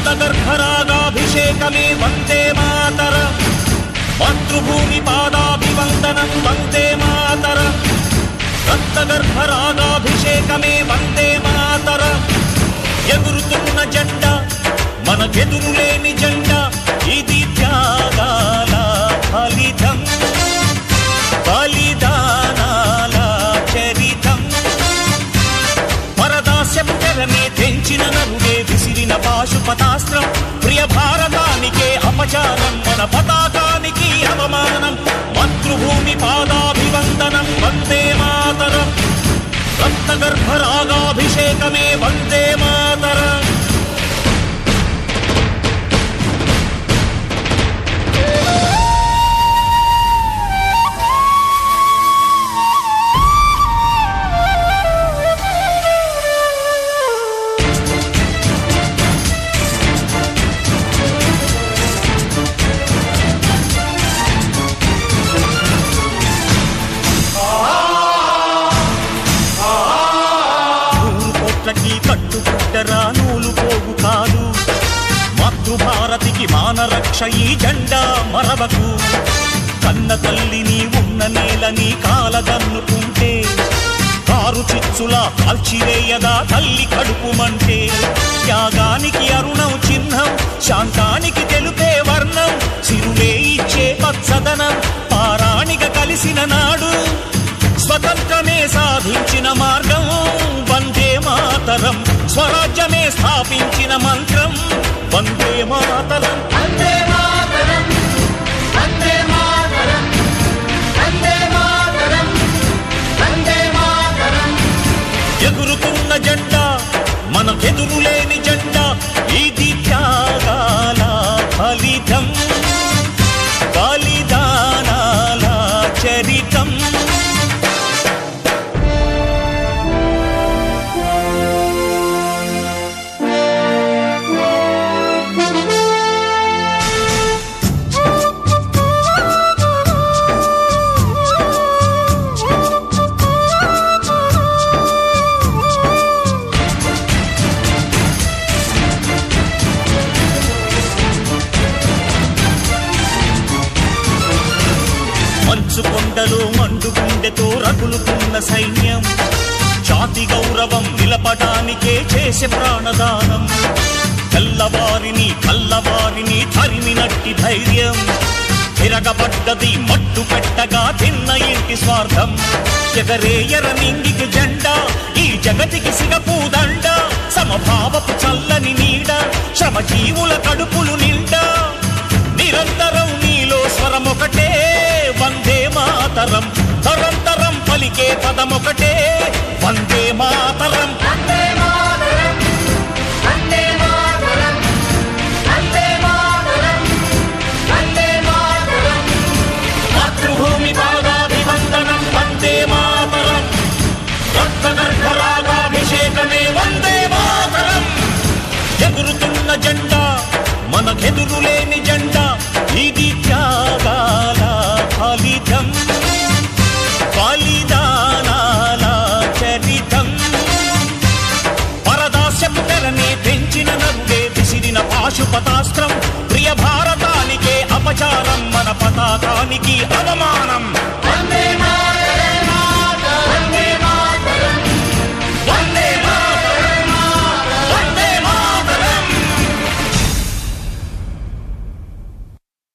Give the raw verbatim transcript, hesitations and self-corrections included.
రక్తగర్భరాగాభిషేకమే వందే మాతర మాతృభూమి పాదాభివందనం వందే మాతర రక్తగర్భరాగాభిషేకమే వందే మాతర ఎగురుతున్న జెండా మనకెదురులేని జెండా ఇది త్యాగాల ఫలితం బలిదానాల చరితం పరదాస్యపు తెరనే తెంచిన నరుడే విసిరిన పాశుపతాస్త్రం ప్రియ భారతానికే అపచారం మన పతాకానికి అవమానం మాతృభూమి పాదాభివందనం వందే మాతరం రక్తగర్భరాగాభిషేకమే వందే మాతరం కట్టుకుంటరా నూలు పోగు కాదు మాతృభారతికి మానరక్ష ఈ జెండా మరవకు కన్న తల్లిని ఉన్న నేలని కాలదన్నుకుంటే కారు చిచ్చులా కాల్చివేయదా తల్లి కడుపుమంటే త్యాగానికి అరుణం చిహ్నం శాంతానికి తెలుపే వర్ణం సిరులే ఇచ్చే పచ్చదనం పారాణిగా కలిసిన నాడు స్వతంత్రమే సాధించిన మార్గం వందే మాతరం స్వరాజ్యమే స్థాపించిన మంత్రం వందే మాతరం వందే మాతరం వందే మాతరం వందే మాతరం వందే మాతరం ఎగురుతున్న జెండా మనకెదురులేని జెండా ఇది త్యాగాల ఫలితం బలిదానాల చరితం కొండలో మండు గుండెతో రగులుతున్న సైన్యం జాతి గౌరవం నిలపడానికే చేసే ప్రాణదానం తెల్లవారిని కల్లవారిని తరిమినట్టి ధైర్యం తిరగబడ్డది మట్టు పెట్టగా తిన్న ఇంటి స్వార్థం ఎగరేయర నింగికి జెండా ఈ జగతికి సిగపూదండ సమభావపు చల్లని నీడ శ్రమజీవుల కడుపులు నిండా నిరంతరం నీలో స్వరమొకటే వందే మాతరం తరంతరం పలికే పదమొకటే వందే మాతరం వందే మాతరం వందే మాతరం వందే మాతరం వందే మాతరం మాతృభూమి పాదాభివందనం వందే మాతరం రక్తగర్భరాగాభిషేకమే వందే మాతరం ఎగురుతున్న జెండా మనకెదురులేని జెండా ఇది త్యాగాల ఫలితం బలిదానాల చరితం పరదాస్యపు తెరనే పెంచిన నరుడే విసిరిన పాశుపతాస్త్రం ప్రియ భారతానికే అపచారం మన పతాకానికి అవమానం వందే మాతరం